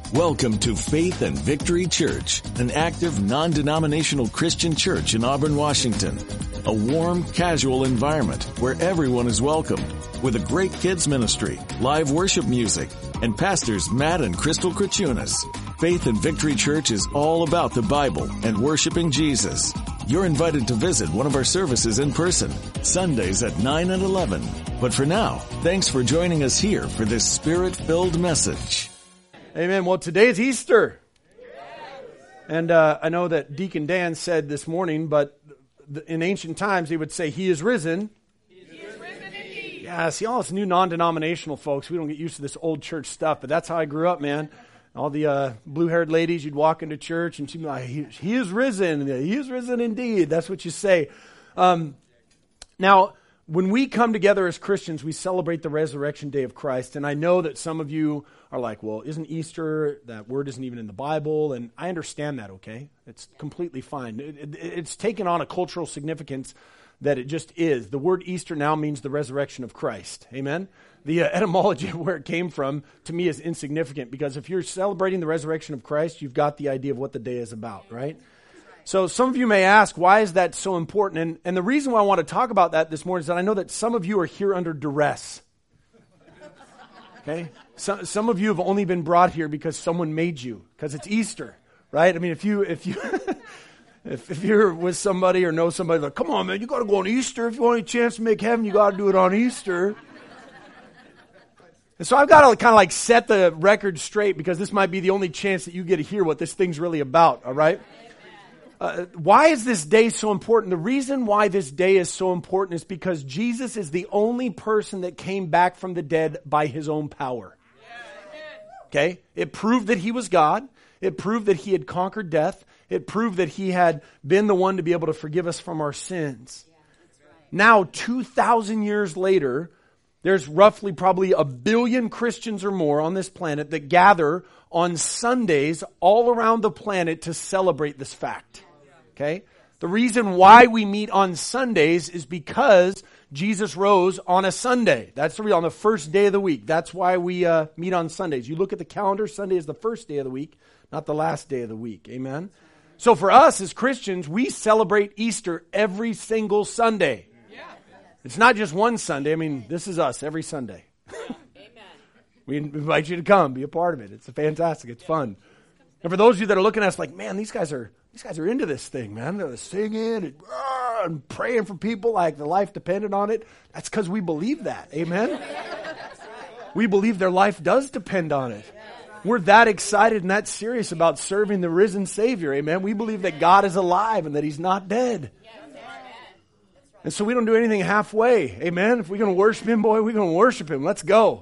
Welcome to Faith and Victory Church, an active, non-denominational Christian church in Auburn, Washington. A warm, casual environment where everyone is welcomed, with a great kids ministry, live worship music, and pastors Matt and Crystal Krachunas. Faith and Victory Church is all about the Bible and worshiping Jesus. You're invited to visit one of our services in person, Sundays at 9 and 11. But for now, thanks for joining us here for this Spirit-filled message. Amen. Well, today is Easter. And I know that Deacon Dan said this morning, but in ancient times, he would say, He is risen. He is risen indeed. Yeah, see, all us new non-denominational folks, we don't get used to this old church stuff, but that's how I grew up, man. All the blue-haired ladies, you'd walk into church, and she'd be like, He is risen. He is risen indeed. That's what you say. Now, when we come together as Christians, we celebrate the resurrection day of Christ. And I know that some of you are like, well, isn't Easter, that word isn't even in the Bible? And I understand that, okay? It's completely fine. It's taken on a cultural significance that it just is. The word Easter now means the resurrection of Christ. Amen? The etymology of where it came from, to me, is insignificant. Because if you're celebrating the resurrection of Christ, you've got the idea of what the day is about, right? So some of you may ask, why is that so important? And the reason why I want to talk about that this morning is that I know that some of you are here under duress. Okay? Some of you have only been brought here because someone made you, because it's Easter, right? I mean, if you're with somebody or know somebody, like, come on, man, you got to go on Easter. If you want a chance to make heaven, you got to do it on Easter. And so I've got to kind of like set the record straight, because this might be the only chance that you get to hear what this thing's really about, all right? Why is this day so important? The reason why this day is so important is because Jesus is the only person that came back from the dead by his own power. Okay? It proved that he was God. It proved that he had conquered death. It proved that he had been the one to be able to forgive us from our sins. Now, 2,000 years later, there's roughly probably 1 billion Christians or more on this planet that gather on Sundays all around the planet to celebrate this fact. Okay? The reason why we meet on Sundays is because Jesus rose on a Sunday. That's the reason, on the first day of the week. That's why we meet on Sundays. You look at the calendar, Sunday is the first day of the week, not the last day of the week. Amen? So for us as Christians, we celebrate Easter every single Sunday. It's not just one Sunday. I mean, this is us every Sunday. We invite you to come, be a part of it. It's fantastic. It's fun. And for those of you that are looking at us like, man, these guys are into this thing, man. They're singing and praying for people like their life depended on it. That's because we believe that. Amen? We believe their life does depend on it. We're that excited and that serious about serving the risen Savior. Amen? We believe that God is alive and that He's not dead. And so we don't do anything halfway. Amen? If we're going to worship Him, boy, we're going to worship Him. Let's go.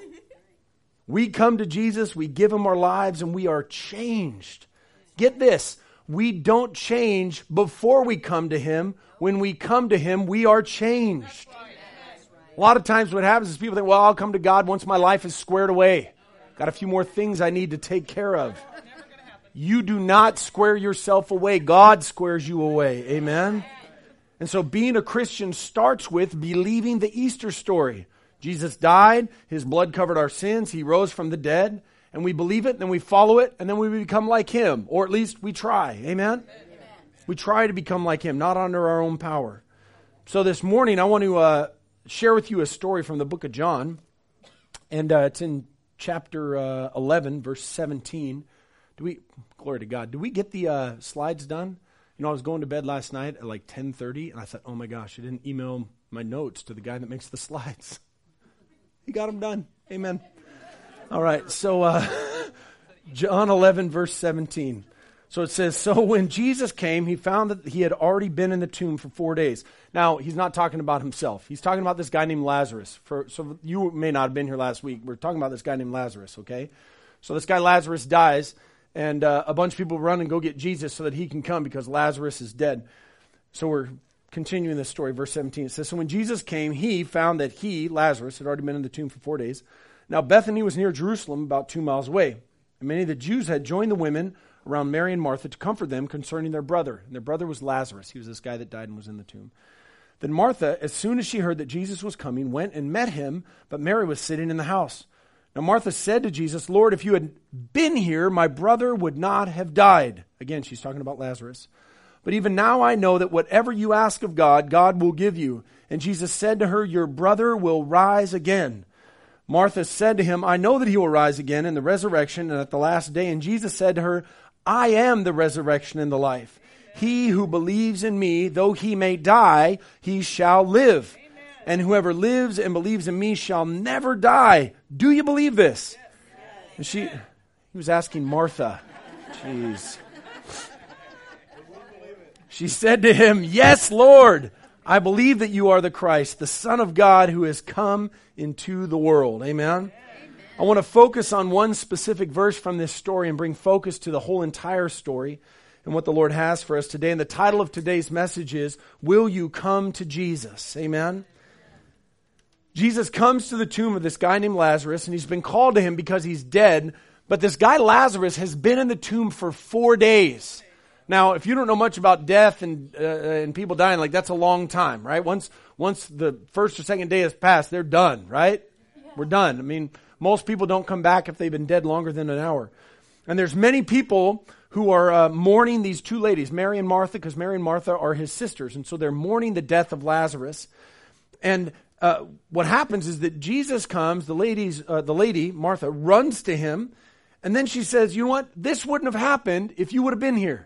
We come to Jesus, we give Him our lives, and we are changed. Get this. We don't change before we come to Him. When we come to Him, we are changed. A lot of times what happens is people think, well, I'll come to God once my life is squared away. Got a few more things I need to take care of. You do not square yourself away. God squares you away. Amen? And so being a Christian starts with believing the Easter story. Jesus died, His blood covered our sins, He rose from the dead, and we believe it, and then we follow it, and then we become like Him, or at least we try. Amen? We try to become like Him, not under our own power. So this morning I want to share with you a story from the book of John, and it's in chapter 11, verse 17. Glory to God. Do we get the slides done? You know, I was going to bed last night at like 10:30, and I thought, oh my gosh, I didn't email my notes to the guy that makes the slides. He got them done. Amen. All right, so John 11, verse 17. So it says, so when Jesus came, He found that He had already been in the tomb for 4 days. Now, He's not talking about Himself. He's talking about this guy named Lazarus. So you may not have been here last week. We're talking about this guy named Lazarus, okay? So this guy Lazarus dies, and a bunch of people run and go get Jesus so that he can come because Lazarus is dead. So we're continuing this story. Verse 17, it says, so when Jesus came, He found that he, Lazarus, had already been in the tomb for 4 days. Now Bethany was near Jerusalem, about 2 miles away. And many of the Jews had joined the women around Mary and Martha to comfort them concerning their brother. And their brother was Lazarus. He was this guy that died and was in the tomb. Then Martha, as soon as she heard that Jesus was coming, went and met Him, but Mary was sitting in the house. Now Martha said to Jesus, Lord, if you had been here, my brother would not have died. Again, she's talking about Lazarus. But even now I know that whatever you ask of God, God will give you. And Jesus said to her, your brother will rise again. Martha said to him, I know that he will rise again in the resurrection and at the last day. And Jesus said to her, I am the resurrection and the life. He who believes in me, though he may die, he shall live. Amen. And whoever lives and believes in me shall never die. Do you believe this? Yes. And he was asking Martha. Jeez. She said to him, yes, Lord, I believe that you are the Christ, the Son of God who has come into the world. Amen? Amen. I want to focus on one specific verse from this story and bring focus to the whole entire story and what the Lord has for us today. And the title of today's message is, Will You Come to Jesus? Amen? Jesus comes to the tomb of this guy named Lazarus, and he's been called to him because he's dead. But this guy Lazarus has been in the tomb for 4 days. Now, if you don't know much about death and people dying, like that's a long time, right? Once the first or second day has passed, they're done, right? Yeah. We're done. I mean, most people don't come back if they've been dead longer than an hour. And there's many people who are mourning these two ladies, Mary and Martha, because Mary and Martha are his sisters. And so they're mourning the death of Lazarus. And what happens is that Jesus comes, the lady, Martha, runs to him. And then she says, you know what? This wouldn't have happened if you would have been here.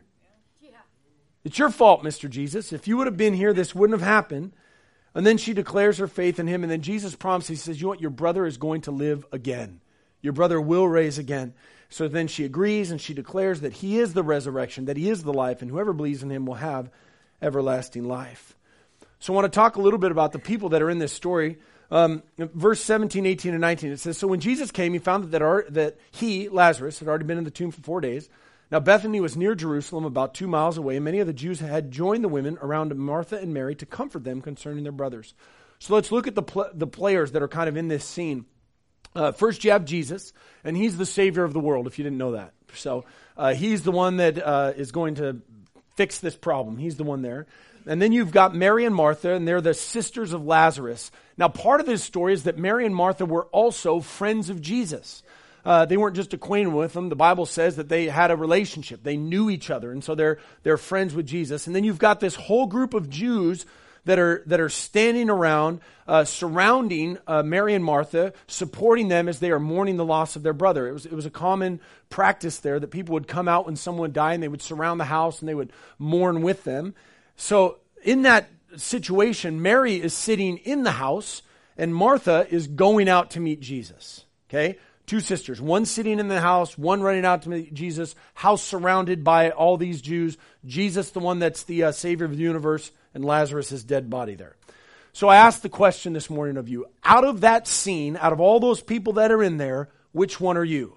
It's your fault, Mr. Jesus. If you would have been here, this wouldn't have happened. And then she declares her faith in him. And then Jesus promises, he says, you know what? Your brother is going to live again. Your brother will raise again. So then she agrees and she declares that he is the resurrection, that he is the life, and whoever believes in him will have everlasting life. So I want to talk a little bit about the people that are in this story. Verse 17, 18, and 19, it says, so when Jesus came, he found that he, Lazarus, had already been in the tomb for 4 days. Now Bethany was near Jerusalem, about 2 miles away, and many of the Jews had joined the women around Martha and Mary to comfort them concerning their brothers. So let's look at the players that are kind of in this scene. First you have Jesus, and he's the Savior of the world, if you didn't know that. So he's the one that is going to fix this problem. He's the one there. And then you've got Mary and Martha, and they're the sisters of Lazarus. Now part of this story is that Mary and Martha were also friends of Jesus. They weren't just acquainted with him. The Bible says that they had a relationship. They knew each other, and so they're friends with Jesus. And then you've got this whole group of Jews that are standing around, surrounding Mary and Martha, supporting them as they are mourning the loss of their brother. It was a common practice there that people would come out when someone would die, and they would surround the house and they would mourn with them. So in that situation, Mary is sitting in the house, and Martha is going out to meet Jesus. Okay? Two sisters, one sitting in the house, one running out to meet Jesus, house surrounded by all these Jews. Jesus, the one that's the Savior of the universe, and Lazarus' dead body there. So I asked the question this morning of you, out of that scene, out of all those people that are in there, which one are you?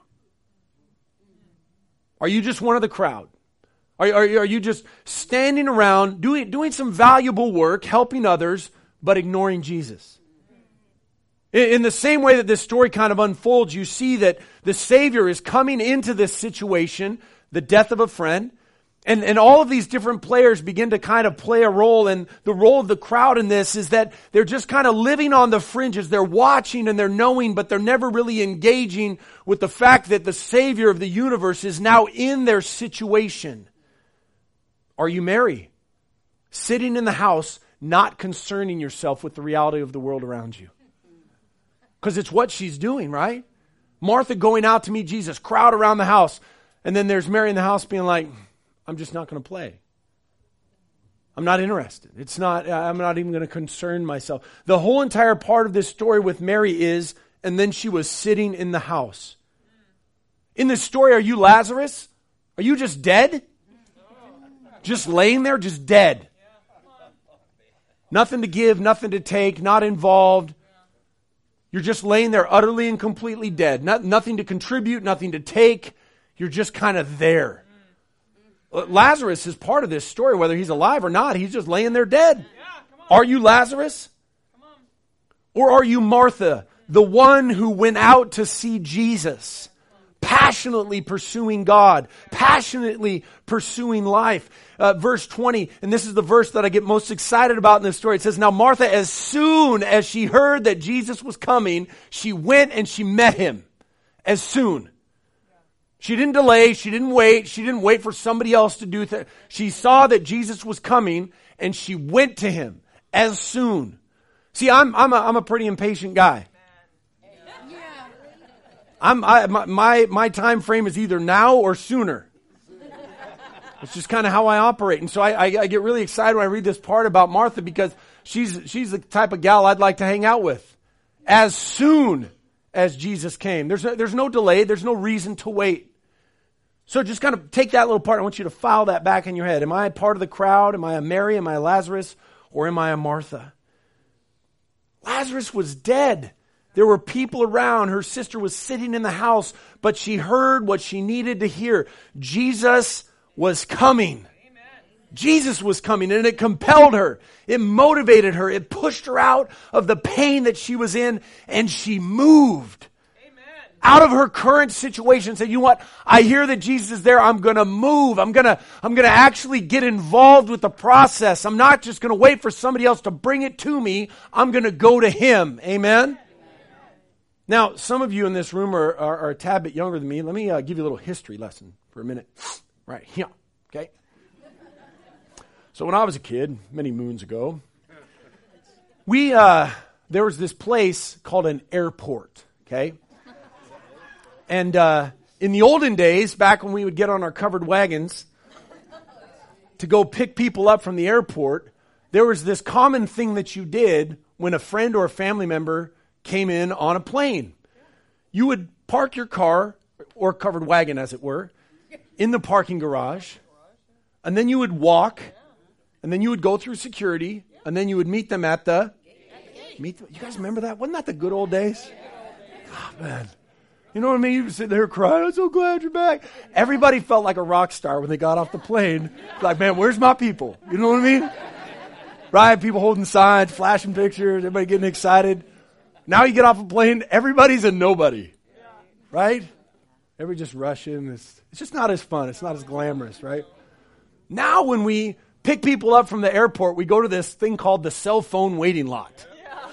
Are you just one of the crowd? Are you just standing around, doing some valuable work, helping others, but ignoring Jesus? In the same way that this story kind of unfolds, you see that the Savior is coming into this situation, the death of a friend, and all of these different players begin to kind of play a role, and the role of the crowd in this is that they're just kind of living on the fringes. They're watching and they're knowing, but they're never really engaging with the fact that the Savior of the universe is now in their situation. Are you Mary? Sitting in the house, not concerning yourself with the reality of the world around you. Because it's what she's doing, right? Martha going out to meet Jesus, crowd around the house. And then there's Mary in the house being like, I'm just not going to play. I'm not interested. I'm not even going to concern myself. The whole entire part of this story with Mary is, and then she was sitting in the house. In this story, are you Lazarus? Are you just dead? Just laying there, just dead. Nothing to give, nothing to take, not involved. You're just laying there utterly and completely dead. Nothing to contribute, nothing to take. You're just kind of there. Lazarus is part of this story, whether he's alive or not. He's just laying there dead. Are you Lazarus? Or are you Martha, the one who went out to see Jesus, passionately pursuing God, passionately pursuing life? Verse 20, and this is the verse that I get most excited about in this story. It says, now Martha, as soon as she heard that Jesus was coming, she went and she met him. as soon. She didn't delay. She didn't wait. She didn't wait for somebody else to do things. She saw that Jesus was coming, and she went to him as soon. See, I'm a pretty impatient guy. My time frame is either now or sooner. It's just kind of how I operate. And so I get really excited when I read this part about Martha, because she's the type of gal I'd like to hang out with as soon as Jesus came. There's no delay. There's no reason to wait. So just kind of take that little part. I want you to file that back in your head. Am I a part of the crowd? Am I a Mary? Am I a Lazarus? Or am I a Martha? Lazarus was dead. There were people around. Her sister was sitting in the house, but she heard what she needed to hear. Jesus was coming. Jesus was coming, and it compelled her. It motivated her. It pushed her out of the pain that she was in, and she moved out of her current situation and said, you know what? I hear that Jesus is there. I'm going to move. I'm going to actually get involved with the process. I'm not just going to wait for somebody else to bring it to me. I'm going to go to him. Amen? Now, some of you in this room are a tad bit younger than me. Let me give you a little history lesson for a minute. Right here. Okay? So when I was a kid, many moons ago, there was this place called an airport. Okay? And in the olden days, back when we would get on our covered wagons to go pick people up from the airport, there was this common thing that you did when a friend or a family member came in on a plane. You would park your car, or covered wagon as it were, in the parking garage, and then you would walk, and then you would go through security, and then you would meet them at the... You guys remember that? Wasn't that the good old days? Oh, man. You know what I mean? You sit there crying, I'm so glad you're back. Everybody felt like a rock star when they got off the plane. Like, man, where's my people? You know what I mean? Right? People holding signs, flashing pictures, everybody getting excited. Now you get off a plane, everybody's a nobody. Right? Everybody just rushing. It's just not as fun. It's not as glamorous, right? Now when we pick people up from the airport, we go to this thing called the cell phone waiting lot.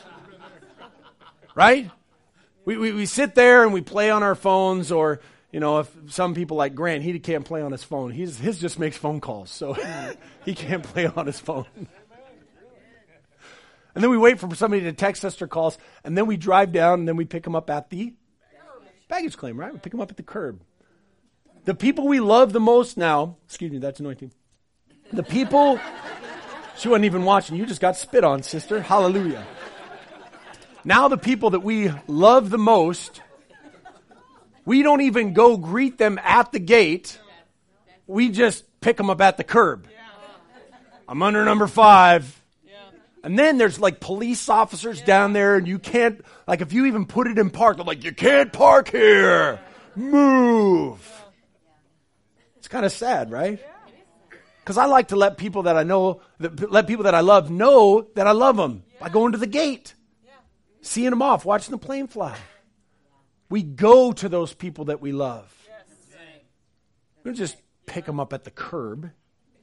Right? We sit there and we play on our phones, or, you know, if some people like Grant, he can't play on his phone. His just makes phone calls, so he can't play on his phone. And then we wait for somebody to text us or call us, and then we drive down, and then we pick them up at the baggage claim, right? We pick them up at the curb. The people we love the most now, excuse me, that's anointing. The people, she wasn't even watching. You just got spit on, sister. Hallelujah. Now the people that we love the most, we don't even go greet them at the gate. We just pick them up at the curb. I'm under number 5. And then there's like police officers down there, and you can't, like if you even put it in park, they're like, you can't park here. Move. It's kind of sad, right? Because I like to let people that I know, let people that I love know that I love them by going to the gate. Seeing them off, watching the plane fly. We go to those people that we love. We don't just pick them up at the curb.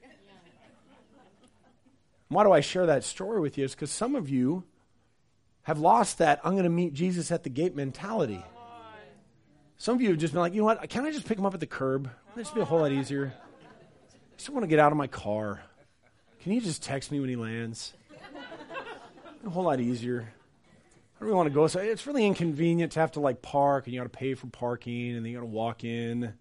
Why do I share that story with you? Is because some of you have lost that I'm going to meet Jesus at the gate mentality. Some of you have just been like, you know what? Can't I just pick him up at the curb? Wouldn't this be a whole lot easier? I just want to get out of my car. Can you just text me when he lands? A whole lot easier. I don't really want to go. So it's really inconvenient to have to like park, and you got to pay for parking, and then you got to walk in.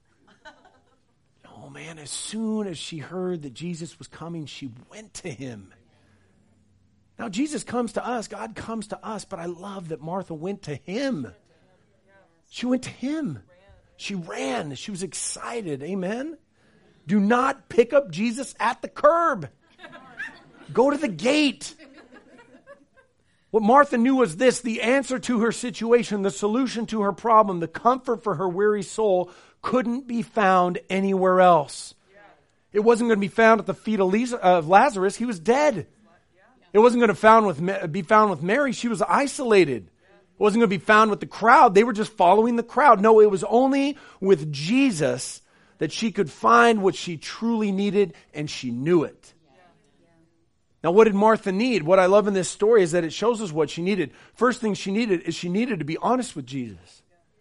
Oh man, as soon as she heard that Jesus was coming, she went to him. Now Jesus comes to us, God comes to us, but I love that Martha went to him. She went to him. She ran. She was excited. Amen? Do not pick up Jesus at the curb. Go to the gate. What Martha knew was this: the answer to her situation, the solution to her problem, the comfort for her weary soul couldn't be found anywhere else. It wasn't going to be found at the feet of Lazarus. He was dead. It wasn't going to be found with Mary. She was isolated. It wasn't going to be found with the crowd. They were just following the crowd. No, it was only with Jesus that she could find what she truly needed, and she knew it. Now, what did Martha need? What I love in this story is that it shows us what she needed. First thing she needed is she needed to be honest with Jesus.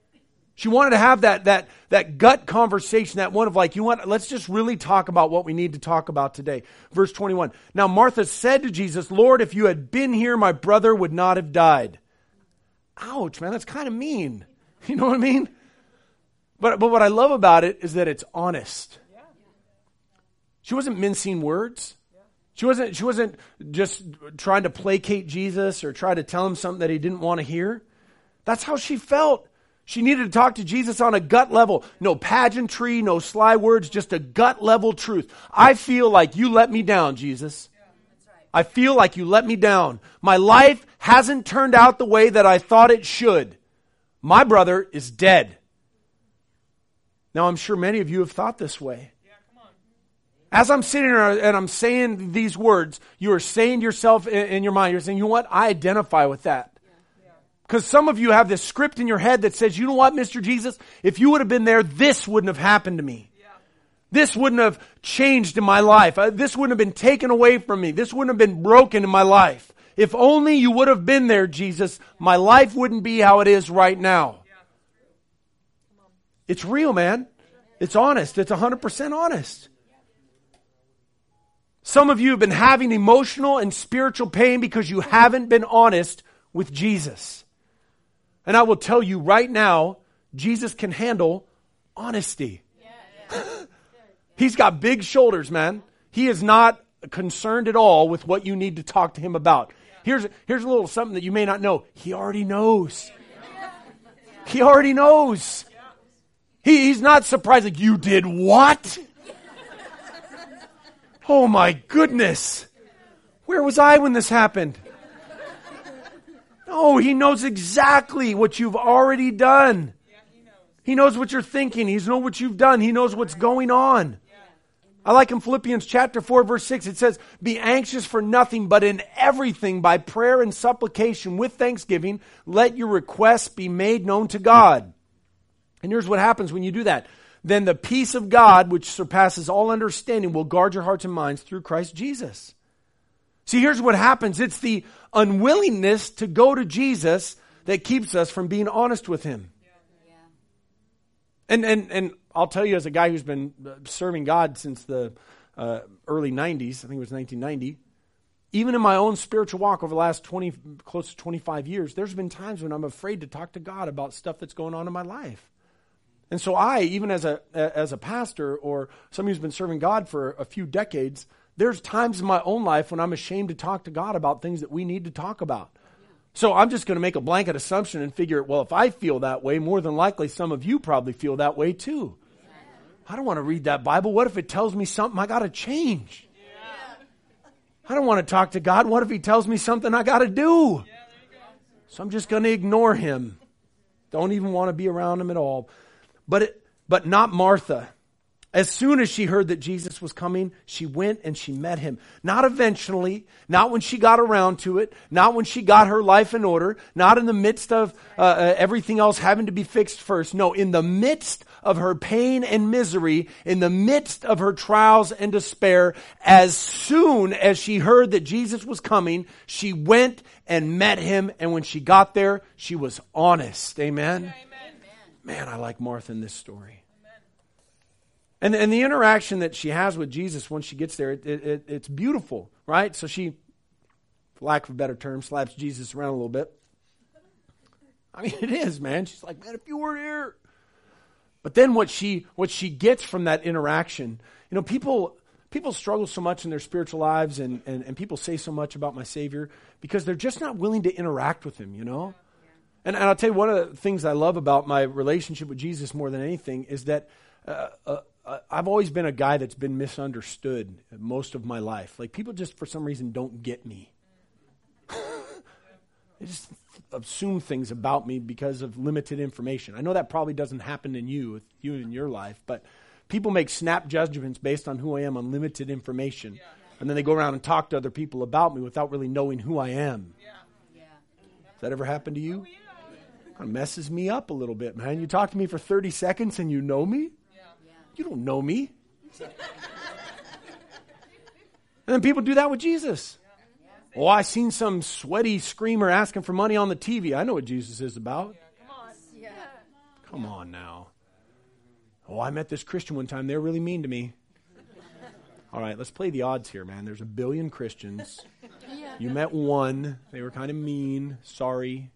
She wanted to have that gut conversation, that one of like, you want, let's just really talk about what we need to talk about today. Verse 21. Now Martha said to Jesus, Lord, if you had been here, my brother would not have died. Ouch, man, that's kind of mean. You know what I mean? But what I love about it is that it's honest. She wasn't mincing words. She wasn't just trying to placate Jesus or try to tell him something that he didn't want to hear. That's how she felt. She needed to talk to Jesus on a gut level. No pageantry, no sly words, just a gut level truth. I feel like you let me down, Jesus. I feel like you let me down. My life hasn't turned out the way that I thought it should. My brother is dead. Now, I'm sure many of you have thought this way. As I'm sitting here and I'm saying these words, you are saying to yourself in your mind, you're saying, you know what? I identify with that. Because some of you have this script in your head that says, you know what, Mr. Jesus? If you would have been there, this wouldn't have happened to me. This wouldn't have changed in my life. This wouldn't have been taken away from me. This wouldn't have been broken in my life. If only you would have been there, Jesus, my life wouldn't be how it is right now. It's real, man. It's honest. It's 100% honest. Some of you have been having emotional and spiritual pain because you haven't been honest with Jesus. And I will tell you right now, Jesus can handle honesty. He's got big shoulders, man. He is not concerned at all with what you need to talk to him about. Here's a little something that you may not know. He already knows. He already knows. He's not surprised like, you did what? Oh my goodness. Where was I when this happened? No, he knows exactly what you've already done. He knows what you're thinking. He knows what you've done. He knows what's going on. I like in Philippians chapter 4, verse 6, it says, be anxious for nothing, but in everything by prayer and supplication with thanksgiving, let your requests be made known to God. And here's what happens when you do that. Then the peace of God, which surpasses all understanding, will guard your hearts and minds through Christ Jesus. See, here's what happens. It's the unwillingness to go to Jesus that keeps us from being honest with him. And I'll tell you, as a guy who's been serving God since the early 90s, I think it was 1990, even in my own spiritual walk over the last close to 25 years, there's been times when I'm afraid to talk to God about stuff that's going on in my life. And so I, even as a pastor or somebody who's been serving God for a few decades, there's times in my own life when I'm ashamed to talk to God about things that we need to talk about. So I'm just going to make a blanket assumption and figure, well, if I feel that way, more than likely some of you probably feel that way too. I don't want to read that Bible. What if it tells me something I got to change? I don't want to talk to God. What if he tells me something I got to do? So I'm just going to ignore him. Don't even want to be around him at all. But not Martha. As soon as she heard that Jesus was coming, she went and she met him. Not eventually, not when she got around to it, not when she got her life in order, not in the midst of everything else having to be fixed first. No, in the midst of her pain and misery, in the midst of her trials and despair, as soon as she heard that Jesus was coming, she went and met him. And when she got there, she was honest. Amen? Amen. Man, I like Martha in this story. And the interaction that she has with Jesus when she gets there, it's beautiful, right? So she, for lack of a better term, slaps Jesus around a little bit. I mean, it is, man. She's like, man, if you were here. But then what she gets from that interaction, you know, people struggle so much in their spiritual lives and people say so much about my Savior because they're just not willing to interact with him, you know? And I'll tell you, one of the things I love about my relationship with Jesus more than anything is that I've always been a guy that's been misunderstood most of my life. Like, people just, for some reason, don't get me. They just assume things about me because of limited information. I know that probably doesn't happen in you in your life, but people make snap judgments based on who I am on limited information. And then they go around and talk to other people about me without really knowing who I am. Has that ever happened to you? Kind of messes me up a little bit, man. You talk to me for 30 seconds and you know me? You don't know me. And then people do that with Jesus. Oh, I seen some sweaty screamer asking for money on the TV. I know what Jesus is about. Come on now. Oh, I met this Christian one time. They're really mean to me. All right, let's play the odds here, man. There's 1 billion Christians. You met one. They were kind of mean. Sorry.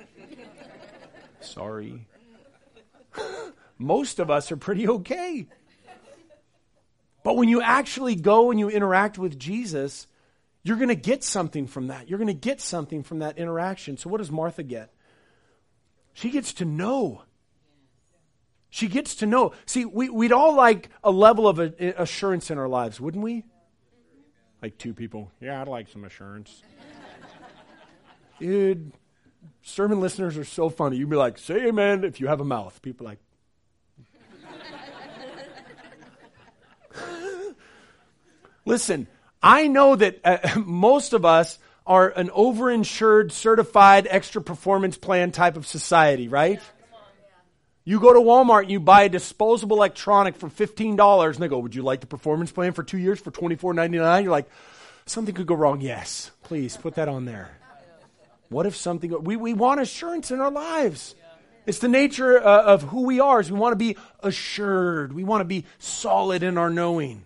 Sorry. Most of us are pretty okay. But when you actually go and you interact with Jesus, you're going to get something from that. You're going to get something from that interaction. So what does Martha get? She gets to know. She gets to know. See, we'd all like a level of assurance in our lives, wouldn't we? Like 2 people. Yeah, I'd like some assurance. Dude, sermon listeners are so funny. You'd be like, say amen if you have a mouth. People are like, listen, I know that most of us are an overinsured, certified, extra performance plan type of society, right? You go to Walmart and you buy a disposable electronic for $15 and they go, would you like the performance plan for 2 years for $24.99? You're like, something could go wrong. Yes, please put that on there. What if something, we want assurance in our lives. It's the nature of who we are. Is we want to be assured. We want to be solid in our knowing.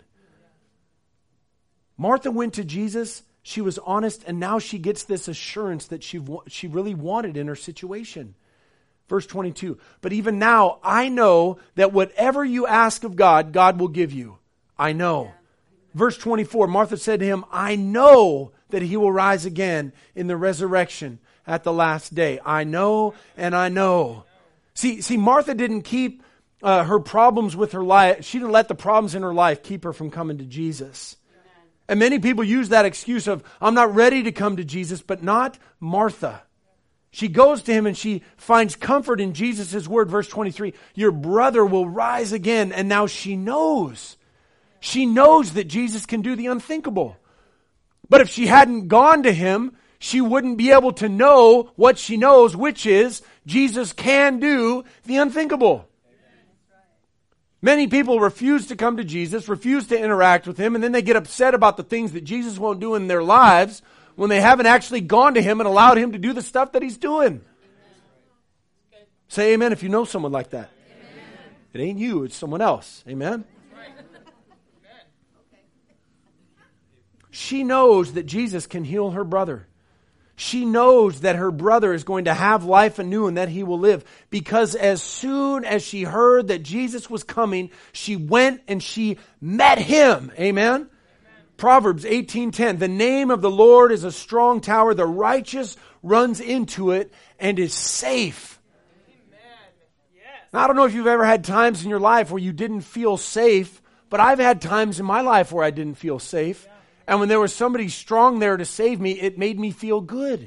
Martha went to Jesus. She was honest, and now she gets this assurance that she really wanted in her situation. Verse 22, but even now I know that whatever you ask of God, God will give you. I know. Verse 24, Martha said to him, I know that he will rise again in the resurrection at the last day. I know and I know. See, Martha didn't keep her problems with her life. She didn't let the problems in her life keep her from coming to Jesus. And many people use that excuse of, I'm not ready to come to Jesus, but not Martha. She goes to him and she finds comfort in Jesus' word. Verse 23, your brother will rise again. And now she knows. She knows that Jesus can do the unthinkable. But if she hadn't gone to him, she wouldn't be able to know what she knows, which is Jesus can do the unthinkable. Many people refuse to come to Jesus, refuse to interact with him, and then they get upset about the things that Jesus won't do in their lives when they haven't actually gone to him and allowed him to do the stuff that he's doing. Say amen if you know someone like that. Amen. It ain't you, it's someone else. Amen? She knows that Jesus can heal her brother. She knows that her brother is going to have life anew and that he will live. Because as soon as she heard that Jesus was coming, she went and she met him. Amen? Proverbs 18:10, the name of the Lord is a strong tower. The righteous runs into it and is safe. Now, I don't know if you've ever had times in your life where you didn't feel safe, but I've had times in my life where I didn't feel safe. And when there was somebody strong there to save me, it made me feel good.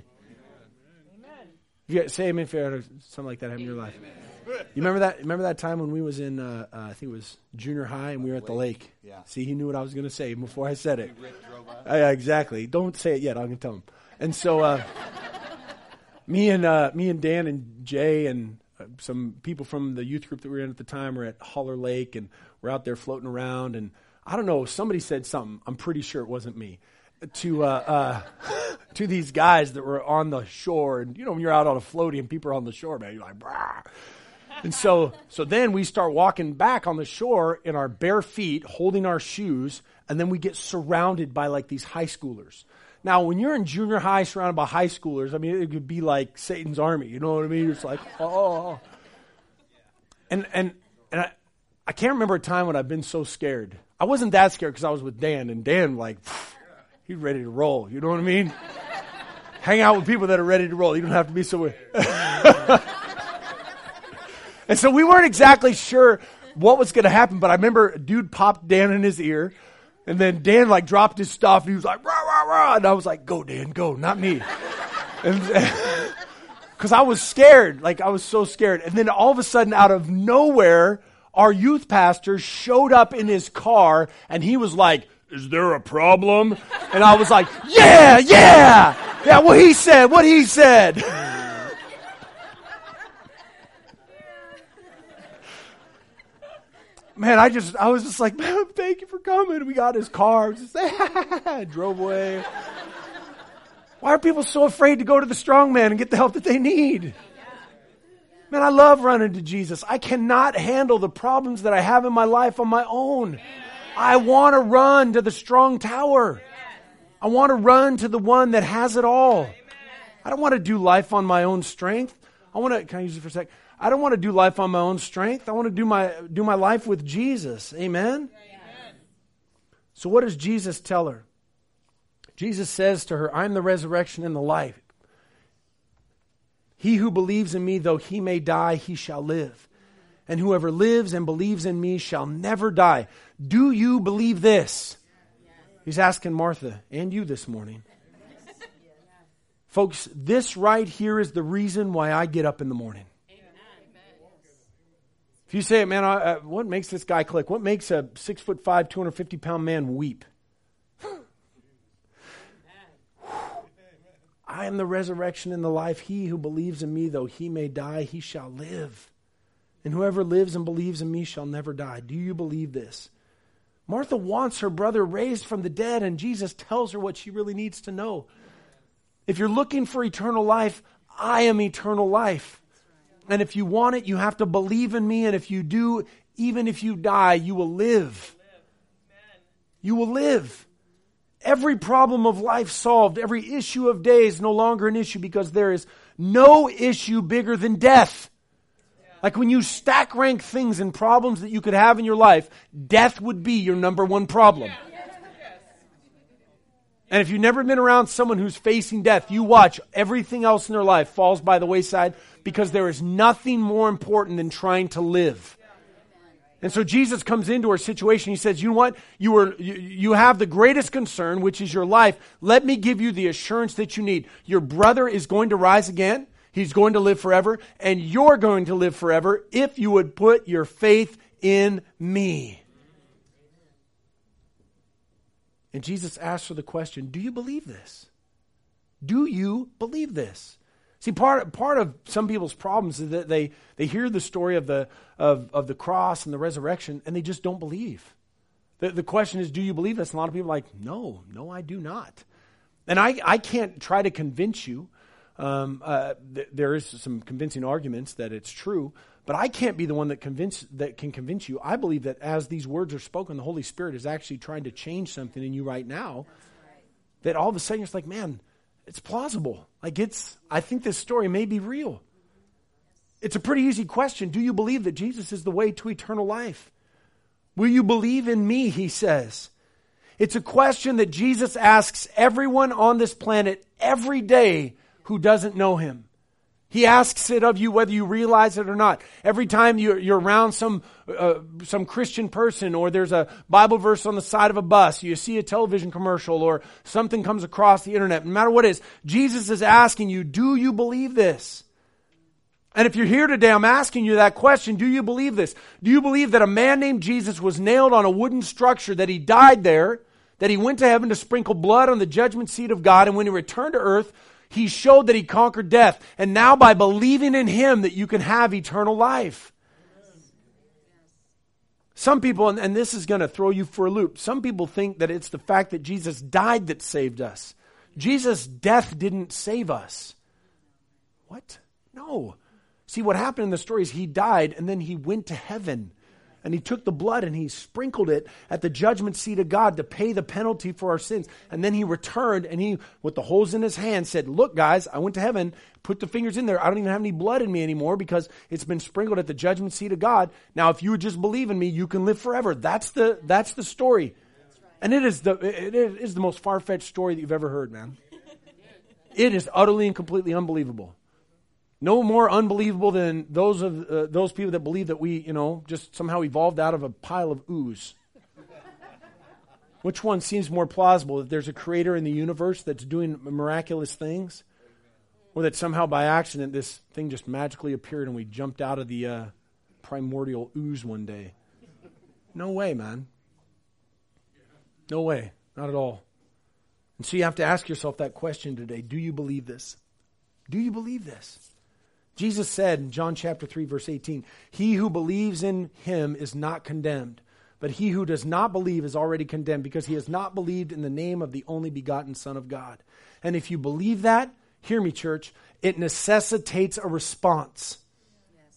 Amen. Say amen if you had something like that happen in your life. You remember that? Remember that time when we was in, I think it was junior high, and we were at the lake? Yeah. See, he knew what I was going to say before I said it. Yeah, exactly. Don't say it yet. I'm going to tell him. And so, me and Dan and Jay and some people from the youth group that we were in at the time were at Holler Lake, and we're out there floating around. And I don't know, somebody said something. I'm pretty sure it wasn't me. To these guys that were on the shore, and you know when you're out on a floaty and people are on the shore, man, you're like, brah. And so then we start walking back on the shore in our bare feet, holding our shoes, and then we get surrounded by like these high schoolers. Now, when you're in junior high surrounded by high schoolers, I mean, it could be like Satan's army. You know what I mean? It's like, oh. And I can't remember a time when I've been so scared. I wasn't that scared because I was with Dan, and Dan, like, he's ready to roll. You know what I mean? Hang out with people that are ready to roll. You don't have to be so... And so we weren't exactly sure what was going to happen, but I remember a dude popped Dan in his ear, and then Dan, like, dropped his stuff, and he was like, rah, rah, rah, and I was like, go, Dan, go, not me. Because I was scared. Like, I was so scared. And then all of a sudden, out of nowhere, our youth pastor showed up in his car, and he was like, is there a problem? And I was like, yeah, what he said. Man, I was just like, man, thank you for coming. We got his car. Just drove away. Why are people so afraid to go to the strong man and get the help that they need? Man, I love running to Jesus. I cannot handle the problems that I have in my life on my own. I want to run to the strong tower. I want to run to the one that has it all. I don't want to do life on my own strength. Can I use it for a sec? I don't want to do life on my own strength. I want to do my life with Jesus. Amen? So what does Jesus tell her? Jesus says to her, I am the resurrection and the life. He who believes in me, though he may die, he shall live. And whoever lives and believes in me shall never die. Do you believe this? He's asking Martha and you this morning. Folks, this right here is the reason why I get up in the morning. If you say, man, what makes this guy click? What makes a 6'5", 250-pound man weep? I am the resurrection and the life. He who believes in me, though he may die, he shall live. And whoever lives and believes in me shall never die. Do you believe this? Martha wants her brother raised from the dead, and Jesus tells her what she really needs to know. If you're looking for eternal life, I am eternal life. And if you want it, you have to believe in me. And if you do, even if you die, you will live. You will live. Every problem of life solved. Every issue of days no longer an issue because there is no issue bigger than death. Like when you stack rank things and problems that you could have in your life, death would be your number one problem. And if you've never been around someone who's facing death, you watch everything else in their life falls by the wayside because there is nothing more important than trying to live. And so Jesus comes into our situation. He says, you know what? You have the greatest concern, which is your life. Let me give you the assurance that you need. Your brother is going to rise again. He's going to live forever. And you're going to live forever if you would put your faith in me. And Jesus asks her the question, do you believe this? Do you believe this? See, part of some people's problems is that they hear the story of the cross and the resurrection, and they just don't believe. The question is, do you believe this? And a lot of people are like, no, I do not. And I can't try to convince you. There is some convincing arguments that it's true, but I can't be the one that can convince you. I believe that as these words are spoken, the Holy Spirit is actually trying to change something in you right now. That all of a sudden it's like, man, it's plausible. I think this story may be real. It's a pretty easy question. Do you believe that Jesus is the way to eternal life? Will you believe in me, he says. It's a question that Jesus asks everyone on this planet every day who doesn't know him. He asks it of you whether you realize it or not. Every time you're around some Christian person, or there's a Bible verse on the side of a bus, you see a television commercial, or something comes across the internet, no matter what it is, Jesus is asking you, do you believe this? And if you're here today, I'm asking you that question, do you believe this? Do you believe that a man named Jesus was nailed on a wooden structure, that he died there, that he went to heaven to sprinkle blood on the judgment seat of God, and when he returned to earth, he showed that he conquered death. And now by believing in him that you can have eternal life. Some people, and this is going to throw you for a loop, some people think that it's the fact that Jesus died that saved us. Jesus' death didn't save us. What? No. See, what happened in the story is he died and then he went to heaven. And he took the blood and he sprinkled it at the judgment seat of God to pay the penalty for our sins. And then he returned and he, with the holes in his hand, said, look guys, I went to heaven, put the fingers in there. I don't even have any blood in me anymore because it's been sprinkled at the judgment seat of God. Now, if you would just believe in me, you can live forever. That's the story. And it is the most far-fetched story that you've ever heard, man. It is utterly and completely unbelievable. No more unbelievable than those people that believe that we, just somehow evolved out of a pile of ooze. Which one seems more plausible? That there's a creator in the universe that's doing miraculous things? Or that somehow by accident this thing just magically appeared and we jumped out of the primordial ooze one day? No way, man. No way. Not at all. And so you have to ask yourself that question today. Do you believe this? Do you believe this? Jesus said in John chapter 3, verse 18, he who believes in him is not condemned, but he who does not believe is already condemned because he has not believed in the name of the only begotten Son of God. And if you believe that, hear me, church, it necessitates a response.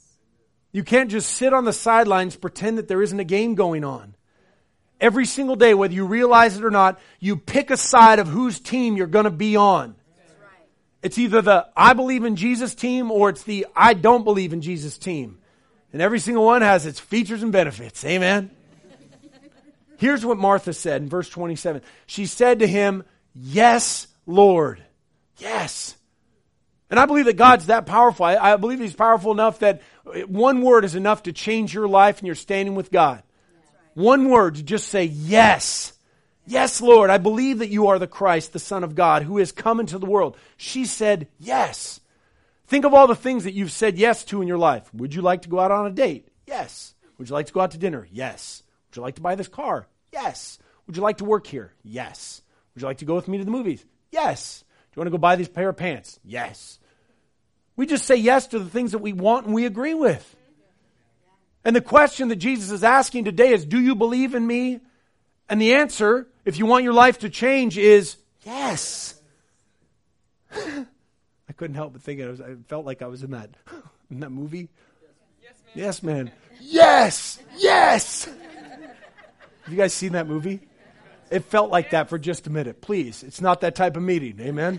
You can't just sit on the sidelines, pretend that there isn't a game going on. Every single day, whether you realize it or not, you pick a side of whose team you're going to be on. It's either the I believe in Jesus team or it's the I don't believe in Jesus team. And every single one has its features and benefits. Amen? Here's what Martha said in verse 27. She said to him, "Yes, Lord." Yes. And I believe that God's that powerful. I believe He's powerful enough that one word is enough to change your life and you're standing with God. One word to just say, yes. Yes, Lord, I believe that you are the Christ, the Son of God, who has come into the world. She said, yes. Think of all the things that you've said yes to in your life. Would you like to go out on a date? Yes. Would you like to go out to dinner? Yes. Would you like to buy this car? Yes. Would you like to work here? Yes. Would you like to go with me to the movies? Yes. Do you want to go buy this pair of pants? Yes. We just say yes to the things that we want and we agree with. And the question that Jesus is asking today is, do you believe in me? And the answer, if you want your life to change, is yes. I couldn't help but think I felt like I was in that movie. Yes, man. Yes, yes. Have you guys seen that movie? It felt like that for just a minute. Please, it's not that type of meeting. Amen?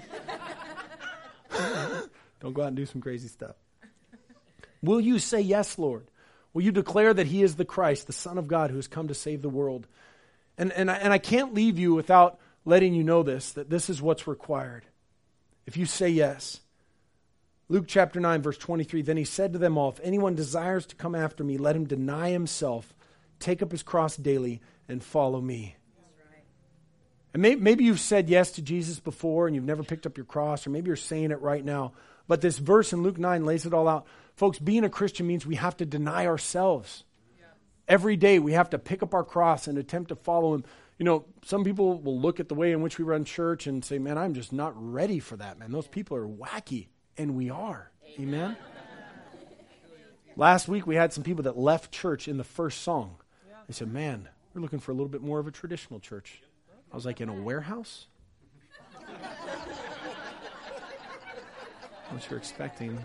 Don't go out and do some crazy stuff. Will you say yes, Lord? Will you declare that He is the Christ, the Son of God, who has come to save the world? And I can't leave you without letting you know this, that this is what's required. If you say yes. Luke chapter 9, verse 23, then He said to them all, if anyone desires to come after me, let him deny himself, take up his cross daily, and follow me. And maybe you've said yes to Jesus before and you've never picked up your cross, or maybe you're saying it right now. But this verse in Luke 9 lays it all out. Folks, being a Christian means we have to deny ourselves. Every day we have to pick up our cross and attempt to follow Him. You know, some people will look at the way in which we run church and say, man, I'm just not ready for that, man. Those people are wacky. And we are. Amen? Last week we had some people that left church in the first song. They said, man, we're looking for a little bit more of a traditional church. I was like, in a warehouse? What you're expecting.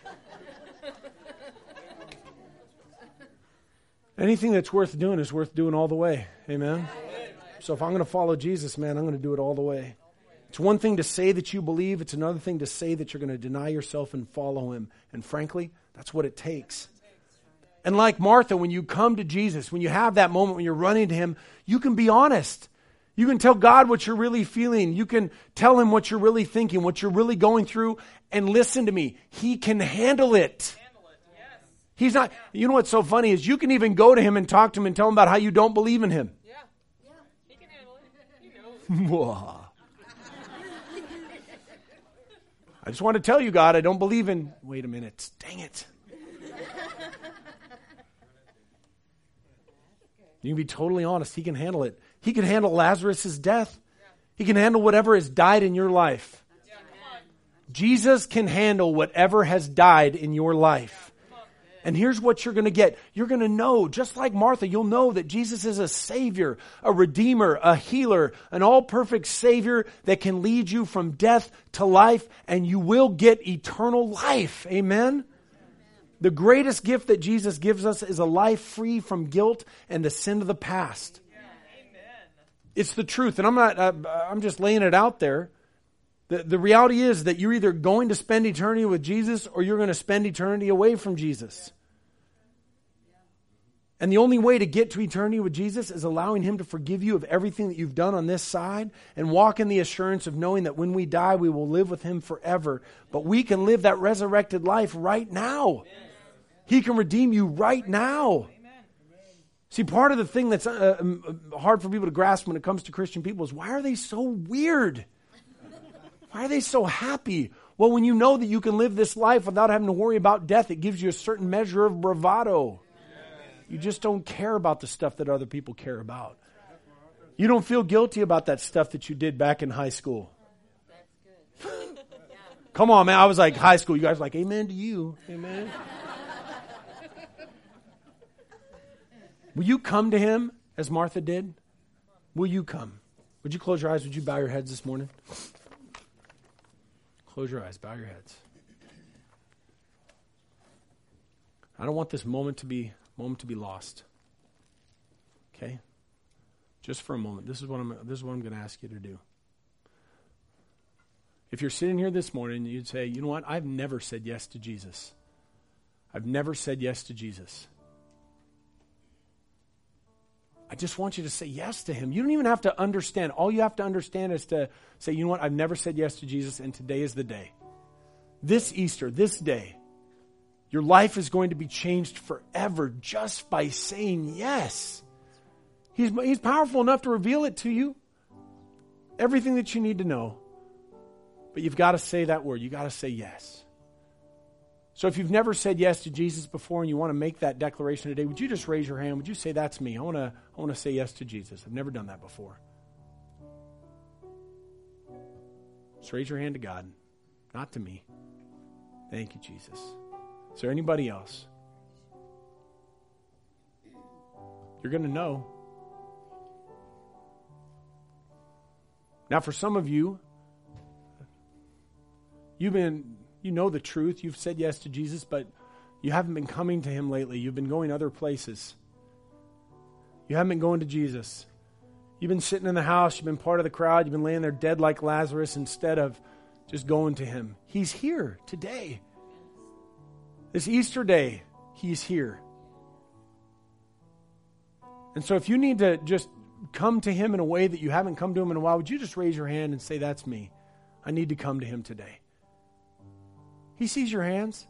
Anything that's worth doing is worth doing all the way. Amen? So if I'm going to follow Jesus, man, I'm going to do it all the way. It's one thing to say that you believe. It's another thing to say that you're going to deny yourself and follow Him. And frankly, that's what it takes. And like Martha, when you come to Jesus, when you have that moment when you're running to Him, you can be honest. You can tell God what you're really feeling. You can tell Him what you're really thinking, what you're really going through. And listen to me, He can handle it. He's not, you know what's so funny is you can even go to Him and talk to Him and tell Him about how you don't believe in Him. Yeah. He can handle it. He knows. I just want to tell you, God, I don't believe in... Wait a minute. Dang it. You can be totally honest. He can handle it. He can handle Lazarus' death. He can handle whatever has died in your life. Jesus can handle whatever has died in your life. And here's what you're going to get. You're going to know, just like Martha, you'll know that Jesus is a Savior, a Redeemer, a healer, an all-perfect Savior that can lead you from death to life, and you will get eternal life. Amen? The greatest gift that Jesus gives us is a life free from guilt and the sin of the past. It's the truth, and I'm just laying it out there. The reality is that you're either going to spend eternity with Jesus or you're going to spend eternity away from Jesus. And the only way to get to eternity with Jesus is allowing Him to forgive you of everything that you've done on this side and walk in the assurance of knowing that when we die, we will live with Him forever. But we can live that resurrected life right now. He can redeem you right now. See, part of the thing that's hard for people to grasp when it comes to Christian people is, why are they so weird? Why are they so happy? Well, when you know that you can live this life without having to worry about death, it gives you a certain measure of bravado. You just don't care about the stuff that other people care about. You don't feel guilty about that stuff that you did back in high school. Come on, man. I was like, high school. You guys are like, amen to you. Amen. Will you come to Him as Martha did? Will you come? Would you close your eyes? Would you bow your heads this morning? Close your eyes. Bow your heads. I don't want this moment to be lost. Okay? Just for a moment. This is what I'm going to ask you to do. If you're sitting here this morning and you'd say, you know what? I've never said yes to Jesus. I've never said yes to Jesus. I just want you to say yes to him. You don't even have to understand. All you have to understand is to say, you know what? I've never said yes to Jesus, and today is the day. This Easter, this day, your life is going to be changed forever just by saying yes. He's powerful enough to reveal it to you. Everything that you need to know. But you've got to say that word. You've got to say yes. So if you've never said yes to Jesus before and you want to make that declaration today, would you just raise your hand? Would you say, that's me? I want to say yes to Jesus. I've never done that before. Just raise your hand to God, not to me. Thank you, Jesus. Is there anybody else? You're going to know. Now, for some of you, you know the truth. You've said yes to Jesus, but you haven't been coming to him lately. You've been going other places. You haven't been going to Jesus. You've been sitting in the house. You've been part of the crowd. You've been laying there dead like Lazarus instead of just going to him. He's here today. This Easter day, he's here. And so if you need to just come to him in a way that you haven't come to him in a while, would you just raise your hand and say, that's me. I need to come to him today. He sees your hands.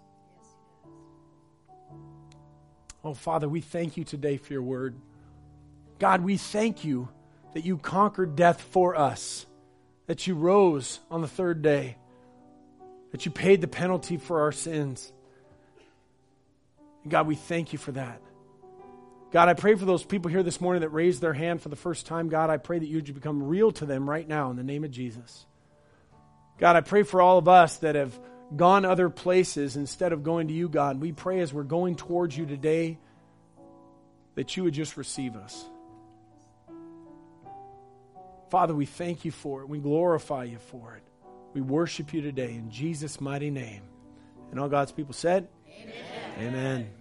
Oh, Father, we thank you today for your word. God, we thank you that you conquered death for us, that you rose on the third day, that you paid the penalty for our sins. And God, we thank you for that. God, I pray for those people here this morning that raised their hand for the first time. God, I pray that you would become real to them right now in the name of Jesus. God, I pray for all of us that have gone other places instead of going to you, God. We pray as we're going towards you today that you would just receive us. Father, we thank you for it. We glorify you for it. We worship you today in Jesus' mighty name. And all God's people said, Amen. Amen.